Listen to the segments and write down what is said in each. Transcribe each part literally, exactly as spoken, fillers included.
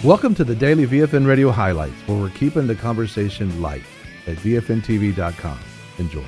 Welcome to the Daily V F N Radio Highlights, where we're keeping the conversation light at V F N T V dot com. Enjoy.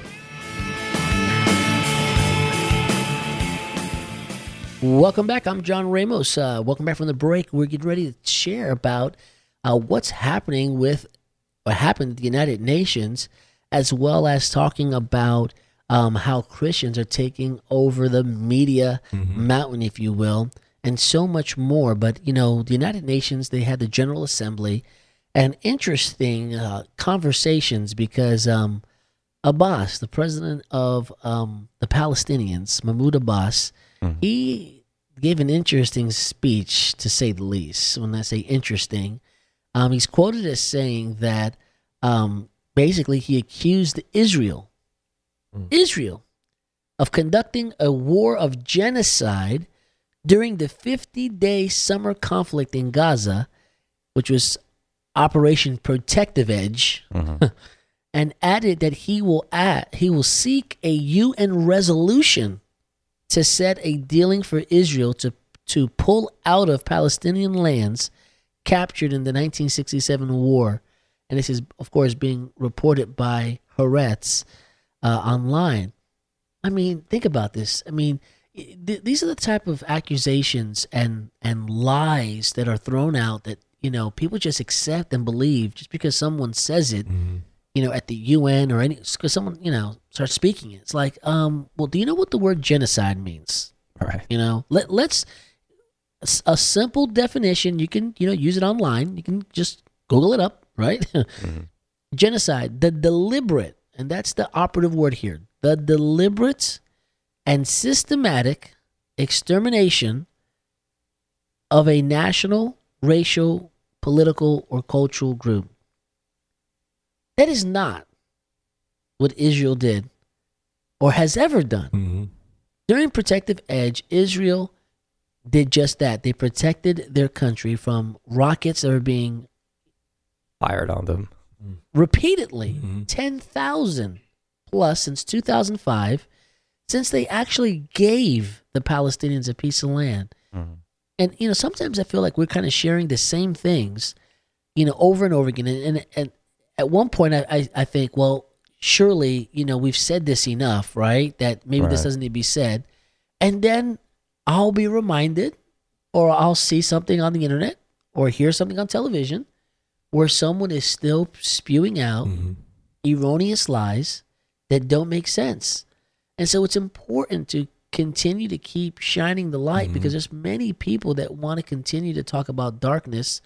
Welcome back. I'm John Ramos. Uh, welcome back from the break. We're getting ready to share about uh, what's happening with what happened at the United Nations, as well as talking about um, how Christians are taking over the media mm-hmm. mountain, if you will, and so much more. But, you know, the United Nations, they had the General Assembly, and interesting uh, conversations because um, Abbas, the president of um, the Palestinians, Mahmoud Abbas, mm-hmm. he gave an interesting speech, to say the least. When I say interesting, um, he's quoted as saying that um, basically he accused Israel, mm. Israel, of conducting a war of genocide during the fifty-day summer conflict in Gaza, which was Operation Protective Edge, mm-hmm. and added that he will add, he will seek a U N resolution to set a dealing for Israel to, to pull out of Palestinian lands captured in the nineteen sixty-seven war. And this is, of course, being reported by Haaretz uh, online. I mean, think about this. I mean, th- these are the type of accusations and, and lies that are thrown out that, you know, people just accept and believe just because someone says it. Mm-hmm. You know, at the U N or any, because someone, you know, starts speaking it. It's like, um, well, do you know what the word genocide means? Right. You know, let, let's, a simple definition, you can, you know, use it online. You can just Google it up, right? Mm-hmm. Genocide, the deliberate, and that's the operative word here, the deliberate and systematic extermination of a national, racial, political, or cultural group. That is not what Israel did or has ever done. Mm-hmm. During Protective Edge, Israel did just that. They protected their country from rockets that were being fired on them repeatedly, mm-hmm. ten thousand plus since two thousand five, since they actually gave the Palestinians a piece of land. Mm-hmm. And, you know, sometimes I feel like we're kind of sharing the same things, you know, over and over again. And, and, and at one point, I, I, I think, well, surely, you know, we've said this enough, right? That maybe right. this doesn't need to be said. And then I'll be reminded, or I'll see something on the internet or hear something on television where someone is still spewing out mm-hmm. erroneous lies that don't make sense. And so it's important to continue to keep shining the light mm-hmm. because there's many people that want to continue to talk about darkness,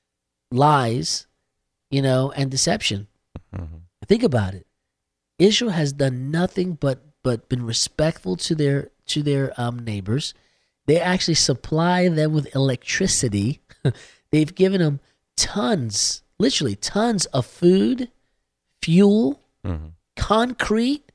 lies, you know, and deception. Mm-hmm. Think about it. Israel has done nothing but but been respectful to their to their um, neighbors. They actually supply them with electricity. They've given them tons, literally tons of food, fuel, mm-hmm. concrete,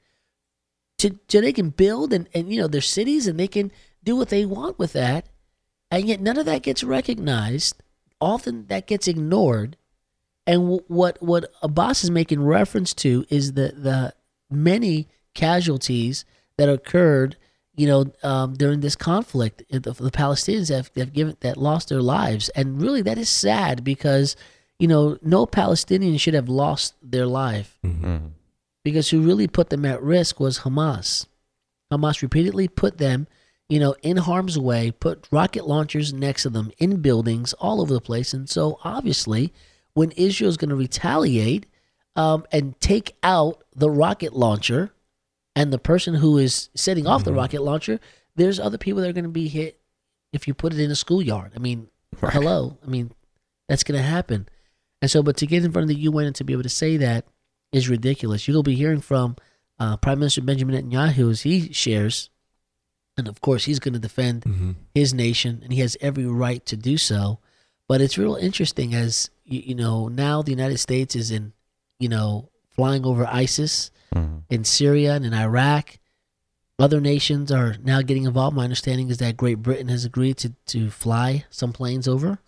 to so they can build and, and you know their cities and they can do what they want with that. And yet none of that gets recognized. Often that gets ignored. And w- what what Abbas is making reference to is the, the many casualties that occurred, you know, um, during this conflict. The, the Palestinians have, have given that lost their lives, and really that is sad because, you know, no Palestinian should have lost their life mm-hmm. because who really put them at risk was Hamas. Hamas repeatedly put them, you know, in harm's way, put rocket launchers next to them in buildings all over the place, and so obviously, when Israel is going to retaliate um, and take out the rocket launcher and the person who is setting off mm-hmm. the rocket launcher, there's other people that are going to be hit if you put it in a schoolyard. I mean, right. hello. I mean, that's going to happen. And so, but to get in front of the U N and to be able to say that is ridiculous. You'll be hearing from uh, Prime Minister Benjamin Netanyahu as he shares, and of course he's going to defend mm-hmm. his nation, and he has every right to do so. But it's real interesting as, you, you know, now the United States is in, you know, flying over ISIS mm-hmm. in Syria and in Iraq. Other nations are now getting involved. My understanding is that Great Britain has agreed to, to fly some planes over.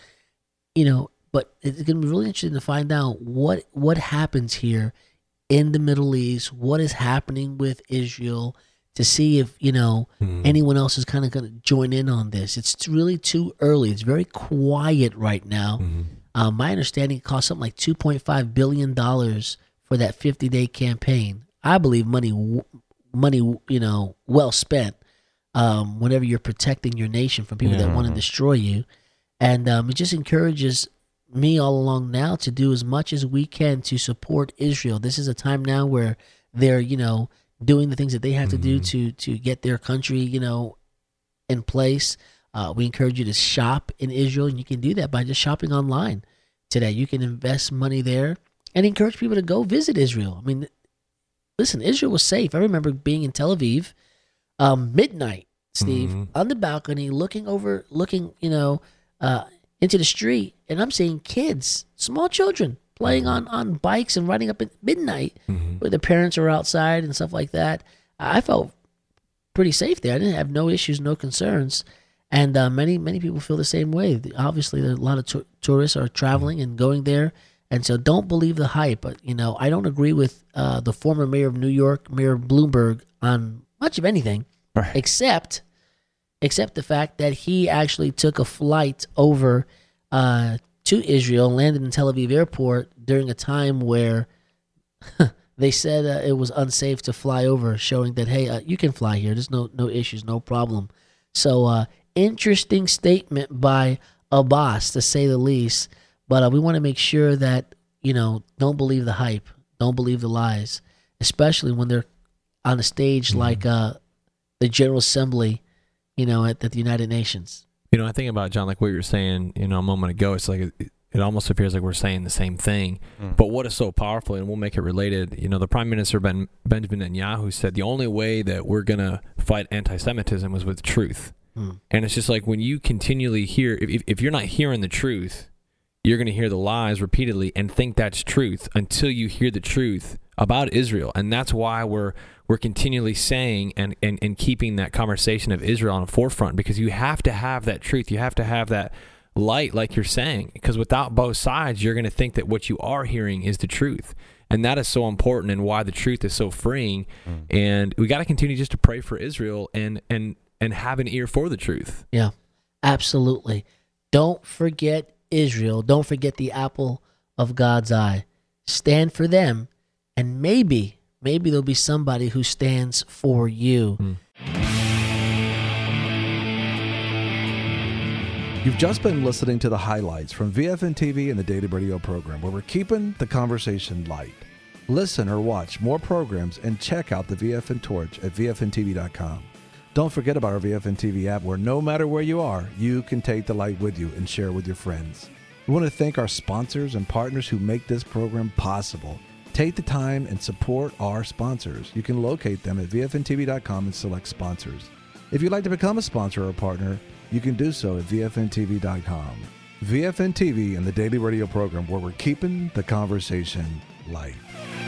You know, but it's going to be really interesting to find out what what happens here in the Middle East, what is happening with Israel. to see if, you know, Mhm. anyone else is kind of going to join in on this. It's really too early. It's very quiet right now. Mhm. Um, my understanding it cost something like two point five billion dollars for that fifty-day campaign. I believe money, w- money, you know, well spent. Um, whenever you're protecting your nation from people that Yeah. want to destroy you, and um, it just encourages me all along now to do as much as we can to support Israel. This is a time now where they're, you know, doing the things that they have to do Mhm. to to get their country, you know, in place. Uh, we encourage you to shop in Israel, and you can do that by just shopping online today. You can invest money there and encourage people to go visit Israel. I mean, listen, Israel was safe. I remember being in Tel Aviv, um, midnight, Steve, Mhm. on the balcony, looking over, looking, you know, uh, into the street, and I'm seeing kids, small children, playing on, on bikes and riding up at midnight, Mhm. where the parents are outside and stuff like that. I felt pretty safe there. I didn't have no issues, no concerns. And uh, many, many people feel the same way. Obviously, there are a lot of tou- tourists are traveling and going there. And so don't believe the hype. But, you know, I don't agree with uh, the former mayor of New York, Mayor Bloomberg, on much of anything, Right. except except the fact that he actually took a flight over uh, to Israel, landed in Tel Aviv airport during a time where they said uh, it was unsafe to fly over, showing that, hey, uh, you can fly here. There's no no issues, no problem. So uh, interesting statement by Abbas, to say the least. But uh, we want to make sure that, you know, don't believe the hype. Don't believe the lies, especially when they're on a stage Mm-hmm. like uh, the General Assembly, you know, at, at the United Nations. You know, I think about, John, like what you were saying, you know, a moment ago. It's like it, it almost appears like we're saying the same thing. Mm. But what is so powerful, and we'll make it related, you know, the Prime Minister ben, Benjamin Netanyahu said the only way that we're going to fight anti-Semitism was with truth. Mm. And it's just like when you continually hear, if, if you're not hearing the truth, you're going to hear the lies repeatedly and think that's truth until you hear the truth about Israel. And that's why we're we're continually saying and, and, and keeping that conversation of Israel on the forefront, because you have to have that truth. You have to have that light, like you're saying, because without both sides, you're going to think that what you are hearing is the truth. And that is so important, and why the truth is so freeing. Mm. And we got to continue just to pray for Israel and and and have an ear for the truth. Yeah, absolutely. Don't forget Israel. Don't forget the apple of God's eye. Stand for them, and maybe, maybe there'll be somebody who stands for you. Mm. You've just been listening to the highlights from V F N T V and the Daily Radio program, where we're keeping the conversation light. Listen or watch more programs and check out the V F N Torch at V F N T V dot com. Don't forget about our V F N T V app, where no matter where you are, you can take the light with you and share with your friends. We want to thank our sponsors and partners who make this program possible. Take the time and support our sponsors. You can locate them at V F N T V dot com and select sponsors. If you'd like to become a sponsor or a partner, you can do so at V F N T V dot com. V F N T V and the Daily Radio program, where we're keeping the conversation light.